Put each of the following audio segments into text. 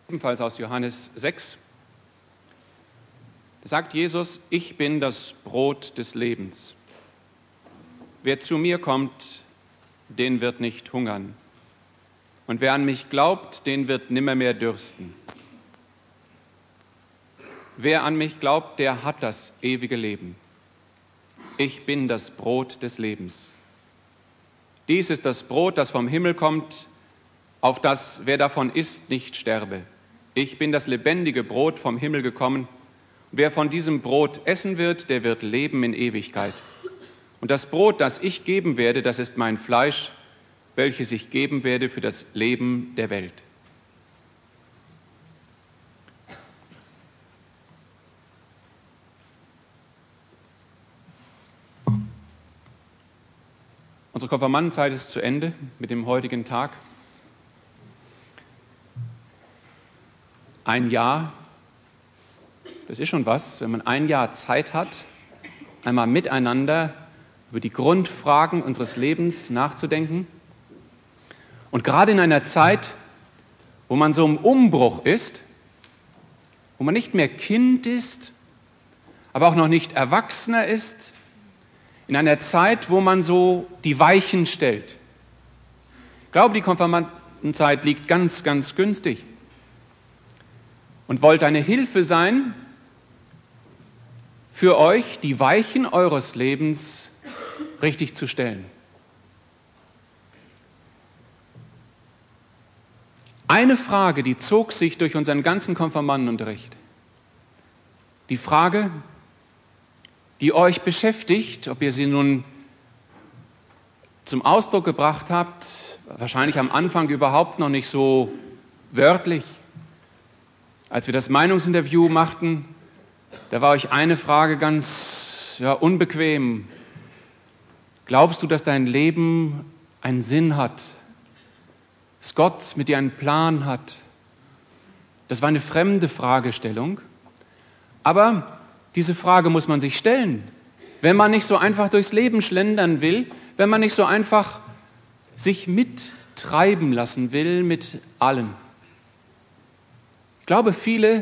Ebenfalls aus Johannes 6. Da sagt Jesus, ich bin das Brot des Lebens. Wer zu mir kommt, den wird nicht hungern. Und wer an mich glaubt, den wird nimmermehr dürsten. Wer an mich glaubt, der hat das ewige Leben. Ich bin das Brot des Lebens. Dies ist das Brot, das vom Himmel kommt, auf das, wer davon isst, nicht sterbe. Ich bin das lebendige Brot vom Himmel gekommen. Wer von diesem Brot essen wird, der wird leben in Ewigkeit. Und das Brot, das ich geben werde, das ist mein Fleisch, welches ich geben werde für das Leben der Welt. Unsere Konfirmandenzeit ist zu Ende mit dem heutigen Tag. Ein Jahr, das ist schon was, wenn man ein Jahr Zeit hat, einmal miteinander über die Grundfragen unseres Lebens nachzudenken. Und gerade in einer Zeit, wo man so im Umbruch ist, wo man nicht mehr Kind ist, aber auch noch nicht Erwachsener ist, in einer Zeit, wo man so die Weichen stellt. Ich glaube, die Konfirmandenzeit liegt ganz, ganz günstig und wollte eine Hilfe sein für euch, die Weichen eures Lebens richtig zu stellen. Eine Frage, die zog sich durch unseren ganzen Konfirmandenunterricht. Die Frage, die euch beschäftigt, ob ihr sie nun zum Ausdruck gebracht habt, wahrscheinlich am Anfang überhaupt noch nicht so wörtlich. Als wir das Meinungsinterview machten, da war euch eine Frage ganz unbequem. Glaubst du, dass dein Leben einen Sinn hat? Dass Gott mit dir einen Plan hat? Das war eine fremde Fragestellung. Aber diese Frage muss man sich stellen, wenn man nicht so einfach durchs Leben schlendern will, wenn man nicht so einfach sich mittreiben lassen will mit allem. Ich glaube, viele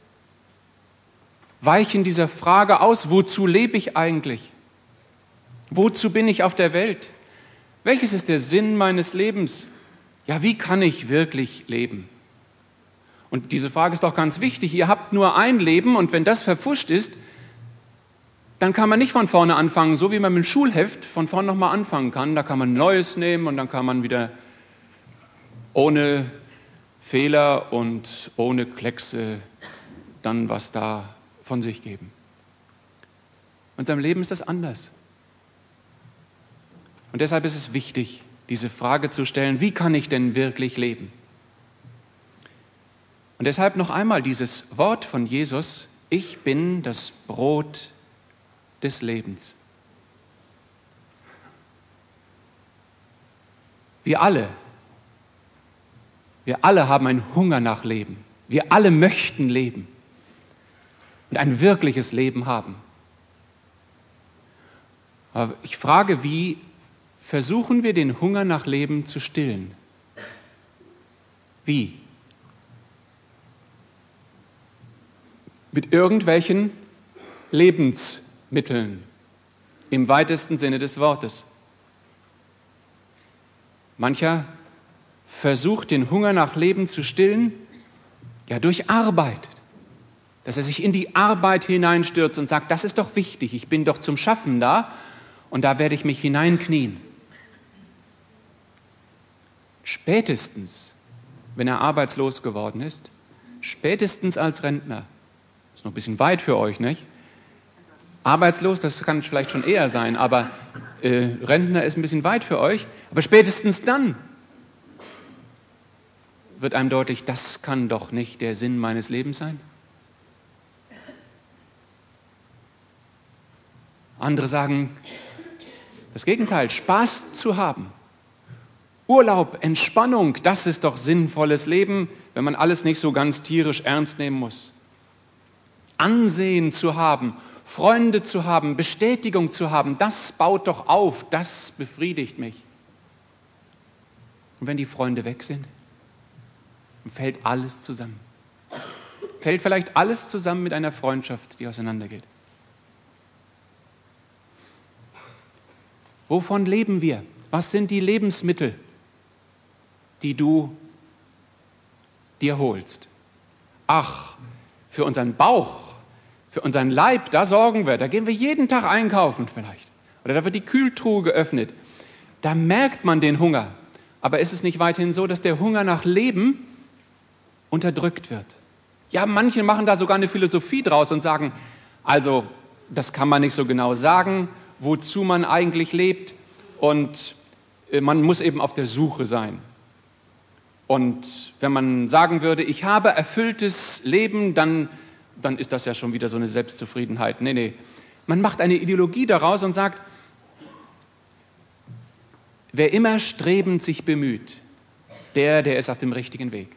weichen dieser Frage aus, wozu lebe ich eigentlich? Wozu bin ich auf der Welt? Welches ist der Sinn meines Lebens? Ja, wie kann ich wirklich leben? Und diese Frage ist doch ganz wichtig. Ihr habt nur ein Leben und wenn das verpfuscht ist, dann kann man nicht von vorne anfangen, so wie man mit dem Schulheft von vorne nochmal anfangen kann. Da kann man ein neues nehmen und dann kann man wieder ohne Fehler und ohne Kleckse dann was da von sich geben. In unserem Leben ist das anders. Und deshalb ist es wichtig, diese Frage zu stellen, wie kann ich denn wirklich leben? Und deshalb noch einmal dieses Wort von Jesus, ich bin das Brot des Lebens. Wir alle haben einen Hunger nach Leben. Wir alle möchten leben und ein wirkliches Leben haben. Aber ich frage, wie versuchen wir den Hunger nach Leben zu stillen? Wie? Mit irgendwelchen Lebensmitteln im weitesten Sinne des Wortes. Mancher versucht, den Hunger nach Leben zu stillen, durch Arbeit. Dass er sich in die Arbeit hineinstürzt und sagt, das ist doch wichtig, ich bin doch zum Schaffen da und da werde ich mich hineinknien. Spätestens, wenn er arbeitslos geworden ist, spätestens als Rentner, ist noch ein bisschen weit für euch, nicht? Arbeitslos, das kann vielleicht schon eher sein, aber Rentner ist ein bisschen weit für euch, aber spätestens dann wird einem deutlich, das kann doch nicht der Sinn meines Lebens sein. Andere sagen das Gegenteil, Spaß zu haben. Urlaub, Entspannung, das ist doch sinnvolles Leben, wenn man alles nicht so ganz tierisch ernst nehmen muss. Ansehen zu haben, Freunde zu haben, Bestätigung zu haben, das baut doch auf, das befriedigt mich. Und wenn die Freunde weg sind, fällt alles zusammen. fällt vielleicht alles zusammen mit einer Freundschaft, die auseinandergeht. Wovon leben wir? Was sind die Lebensmittel, die du dir holst? Ach, für unseren Bauch, für unseren Leib, da sorgen wir, da gehen wir jeden Tag einkaufen vielleicht. Oder da wird die Kühltruhe geöffnet. Da merkt man den Hunger. Aber ist es nicht weiterhin so, dass der Hunger nach Leben unterdrückt wird? Ja, manche machen da sogar eine Philosophie draus und sagen, also das kann man nicht so genau sagen, wozu man eigentlich lebt. Und man muss eben auf der Suche sein. Und wenn man sagen würde, ich habe erfülltes Leben, dann ist das ja schon wieder so eine Selbstzufriedenheit. Nee. Man macht eine Ideologie daraus und sagt, wer immer strebend sich bemüht, der ist auf dem richtigen Weg.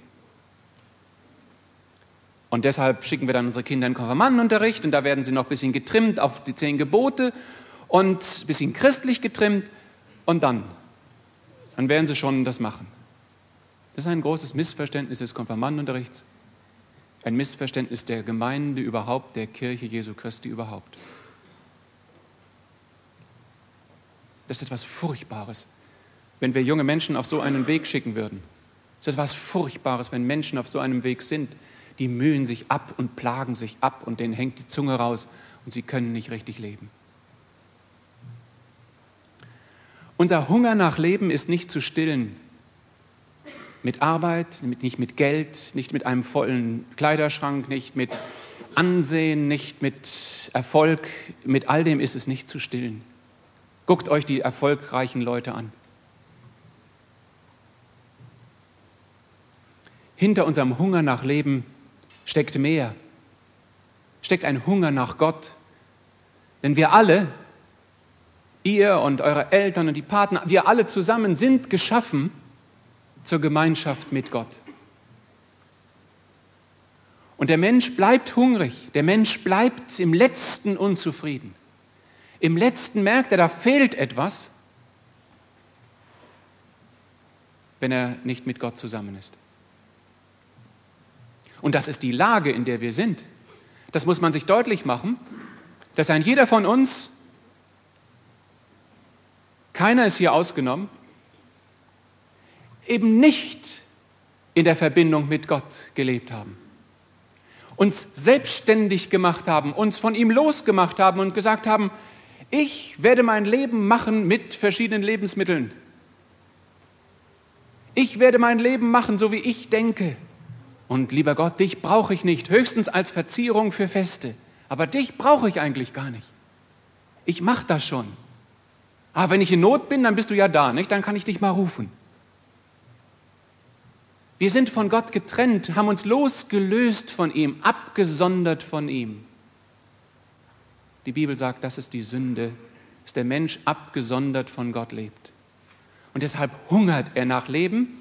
Und deshalb schicken wir dann unsere Kinder in den Konfirmandenunterricht und da werden sie noch ein bisschen getrimmt auf die 10 Gebote und ein bisschen christlich getrimmt und dann werden sie schon das machen. Das ist ein großes Missverständnis des Konfirmandenunterrichts, ein Missverständnis der Gemeinde überhaupt, der Kirche Jesu Christi überhaupt. Das ist etwas Furchtbares, wenn wir junge Menschen auf so einen Weg schicken würden. Das ist etwas Furchtbares, wenn Menschen auf so einem Weg sind. Die mühen sich ab und plagen sich ab und denen hängt die Zunge raus und sie können nicht richtig leben. Unser Hunger nach Leben ist nicht zu stillen. Mit Arbeit, nicht mit Geld, nicht mit einem vollen Kleiderschrank, nicht mit Ansehen, nicht mit Erfolg. Mit all dem ist es nicht zu stillen. Guckt euch die erfolgreichen Leute an. Hinter unserem Hunger nach Leben steckt mehr. Steckt ein Hunger nach Gott. Denn wir alle, ihr und eure Eltern und die Partner, wir alle zusammen sind geschaffen zur Gemeinschaft mit Gott. Und der Mensch bleibt hungrig, der Mensch bleibt im Letzten unzufrieden. Im Letzten merkt er, da fehlt etwas, wenn er nicht mit Gott zusammen ist. Und das ist die Lage, in der wir sind. Das muss man sich deutlich machen, dass ein jeder von uns, keiner ist hier ausgenommen, eben nicht in der Verbindung mit Gott gelebt haben. Uns selbstständig gemacht haben, uns von ihm losgemacht haben und gesagt haben, ich werde mein Leben machen mit verschiedenen Lebensmitteln. Ich werde mein Leben machen, so wie ich denke. Und lieber Gott, dich brauche ich nicht, höchstens als Verzierung für Feste. Aber dich brauche ich eigentlich gar nicht. Ich mache das schon. Aber wenn ich in Not bin, dann bist du ja da, nicht? Dann kann ich dich mal rufen. Wir sind von Gott getrennt, haben uns losgelöst von ihm, abgesondert von ihm. Die Bibel sagt, das ist die Sünde, dass der Mensch abgesondert von Gott lebt. Und deshalb hungert er nach Leben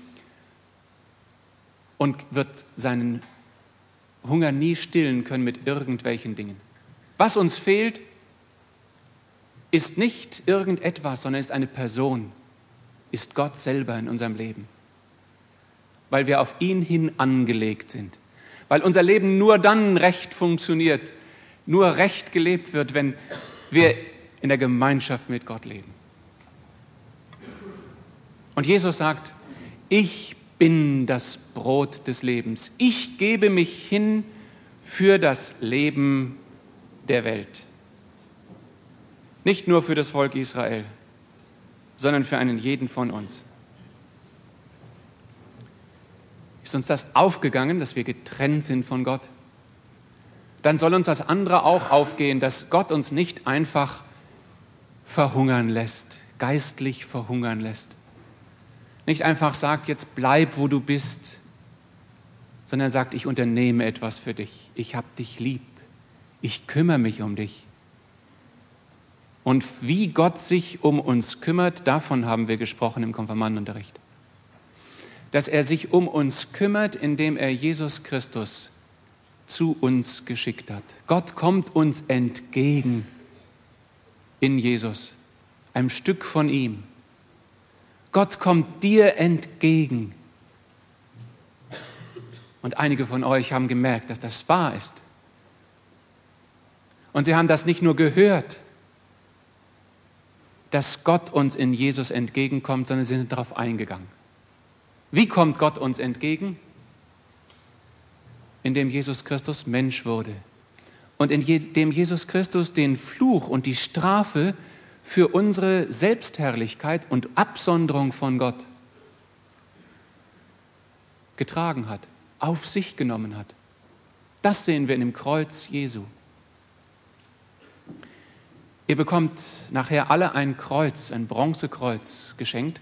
und wird seinen Hunger nie stillen können mit irgendwelchen Dingen. Was uns fehlt, ist nicht irgendetwas, sondern ist eine Person, ist Gott selber in unserem Leben. Weil wir auf ihn hin angelegt sind. Weil unser Leben nur dann recht funktioniert, nur recht gelebt wird, wenn wir in der Gemeinschaft mit Gott leben. Und Jesus sagt, ich bin das Brot des Lebens. Ich gebe mich hin für das Leben der Welt. Nicht nur für das Volk Israel, sondern für einen jeden von uns. Ist uns das aufgegangen, dass wir getrennt sind von Gott? Dann soll uns das andere auch aufgehen, dass Gott uns nicht einfach verhungern lässt, geistlich verhungern lässt. Nicht einfach sagt, jetzt bleib, wo du bist, sondern sagt, ich unternehme etwas für dich. Ich habe dich lieb. Ich kümmere mich um dich. Und wie Gott sich um uns kümmert, davon haben wir gesprochen im Konfirmandenunterricht. Dass er sich um uns kümmert, indem er Jesus Christus zu uns geschickt hat. Gott kommt uns entgegen in Jesus, einem Stück von ihm. Gott kommt dir entgegen. Und einige von euch haben gemerkt, dass das wahr ist. Und sie haben das nicht nur gehört, dass Gott uns in Jesus entgegenkommt, sondern sie sind darauf eingegangen. Wie kommt Gott uns entgegen? Indem Jesus Christus Mensch wurde. Und indem Jesus Christus den Fluch und die Strafe für unsere Selbstherrlichkeit und Absonderung von Gott getragen hat, auf sich genommen hat. Das sehen wir in dem Kreuz Jesu. Ihr bekommt nachher alle ein Kreuz, ein Bronzekreuz geschenkt.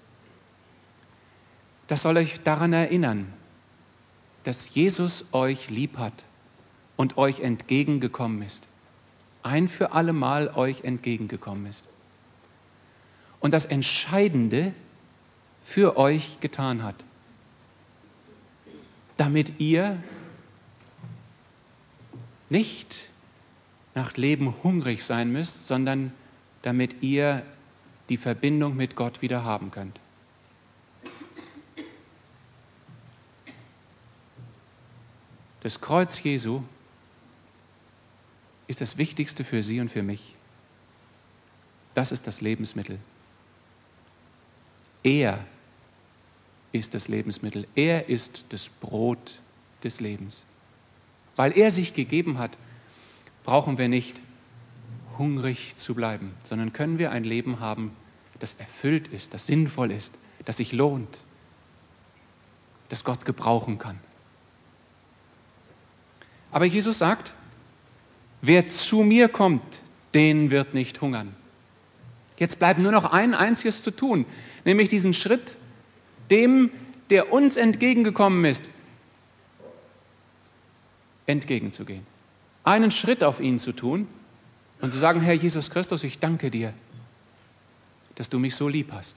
Das soll euch daran erinnern, dass Jesus euch lieb hat und euch entgegengekommen ist. Ein für alle Mal euch entgegengekommen ist. Und das Entscheidende für euch getan hat. Damit ihr nicht nach Leben hungrig sein müsst, sondern damit ihr die Verbindung mit Gott wieder haben könnt. Das Kreuz Jesu ist das Wichtigste für Sie und für mich. Das ist das Lebensmittel. Er ist das Lebensmittel. Er ist das Brot des Lebens. Weil er sich gegeben hat, brauchen wir nicht hungrig zu bleiben, sondern können wir ein Leben haben, das erfüllt ist, das sinnvoll ist, das sich lohnt, das Gott gebrauchen kann. Aber Jesus sagt, wer zu mir kommt, den wird nicht hungern. Jetzt bleibt nur noch ein einziges zu tun, nämlich diesen Schritt, dem, der uns entgegengekommen ist, entgegenzugehen. Einen Schritt auf ihn zu tun und zu sagen, Herr Jesus Christus, ich danke dir, dass du mich so lieb hast.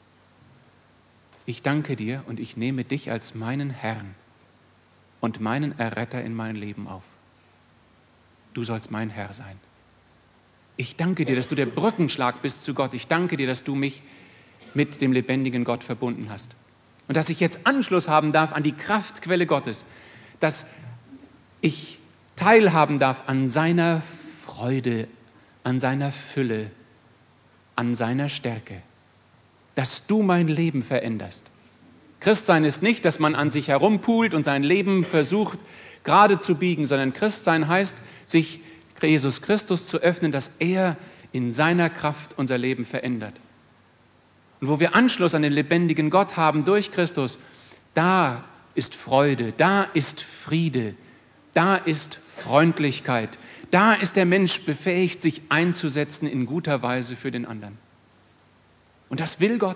Ich danke dir und ich nehme dich als meinen Herrn und meinen Erretter in mein Leben auf. Du sollst mein Herr sein. Ich danke dir, dass du der Brückenschlag bist zu Gott. Ich danke dir, dass du mich mit dem lebendigen Gott verbunden hast. Und dass ich jetzt Anschluss haben darf an die Kraftquelle Gottes, dass ich teilhaben darf an seiner Freude, an seiner Fülle, an seiner Stärke, dass du mein Leben veränderst. Christsein ist nicht, dass man an sich herumpult und sein Leben versucht gerade zu biegen, sondern Christsein heißt, sich Jesus Christus zu öffnen, dass er in seiner Kraft unser Leben verändert. Und wo wir Anschluss an den lebendigen Gott haben durch Christus, da ist Freude, da ist Friede, da ist Freundlichkeit, da ist der Mensch befähigt, sich einzusetzen in guter Weise für den anderen. Und das will Gott.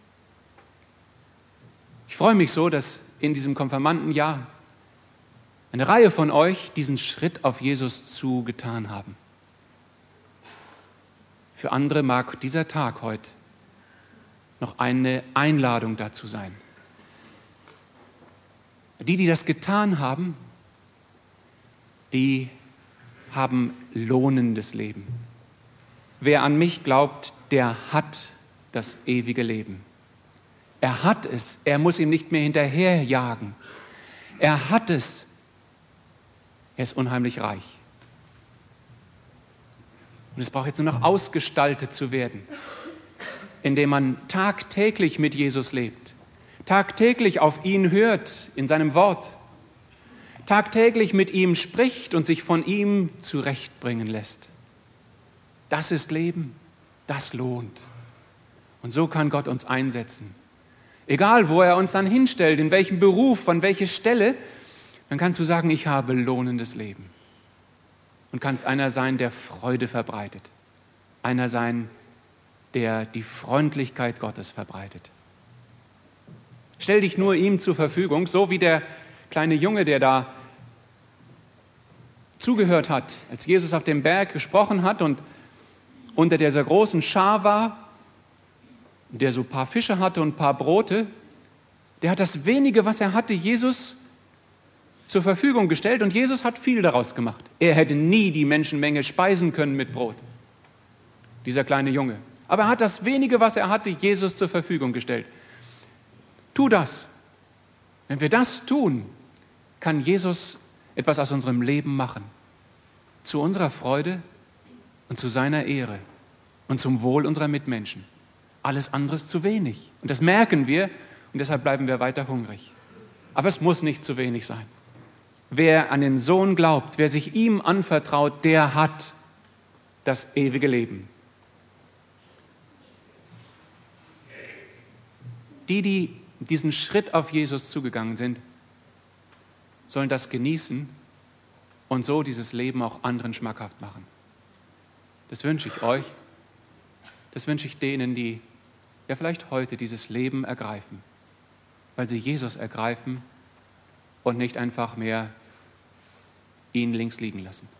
Ich freue mich so, dass in diesem Konfirmandenjahr eine Reihe von euch diesen Schritt auf Jesus zu getan haben. Für andere mag dieser Tag heute noch eine Einladung dazu sein. Die das getan haben, die haben lohnendes Leben. Wer an mich glaubt, der hat das ewige Leben. Er hat es, er muss ihm nicht mehr hinterherjagen. Er hat es. Er ist unheimlich reich. Und es braucht jetzt nur noch ausgestaltet zu werden, indem man tagtäglich mit Jesus lebt, tagtäglich auf ihn hört in seinem Wort, tagtäglich mit ihm spricht und sich von ihm zurechtbringen lässt. Das ist Leben, das lohnt. Und so kann Gott uns einsetzen. Egal, wo er uns dann hinstellt, in welchem Beruf, an welche Stelle, dann kannst du sagen, ich habe lohnendes Leben. Und kannst einer sein, der Freude verbreitet. Einer sein, der die Freundlichkeit Gottes verbreitet. Stell dich nur ihm zur Verfügung, so wie der kleine Junge, der da zugehört hat, als Jesus auf dem Berg gesprochen hat und unter dieser großen Schar war, der so ein paar Fische hatte und ein paar Brote, der hat das wenige, was er hatte, Jesus zur Verfügung gestellt und Jesus hat viel daraus gemacht. Er hätte nie die Menschenmenge speisen können mit Brot, dieser kleine Junge. Aber er hat das wenige, was er hatte, Jesus zur Verfügung gestellt. Tu das. Wenn wir das tun, kann Jesus etwas aus unserem Leben machen. Zu unserer Freude und zu seiner Ehre und zum Wohl unserer Mitmenschen. Alles andere ist zu wenig. Und das merken wir und deshalb bleiben wir weiter hungrig. Aber es muss nicht zu wenig sein. Wer an den Sohn glaubt, wer sich ihm anvertraut, der hat das ewige Leben. Die diesen Schritt auf Jesus zugegangen sind, sollen das genießen und so dieses Leben auch anderen schmackhaft machen. Das wünsche ich euch. Das wünsche ich denen, die ja vielleicht heute dieses Leben ergreifen, weil sie Jesus ergreifen und nicht einfach mehr ihn links liegen lassen.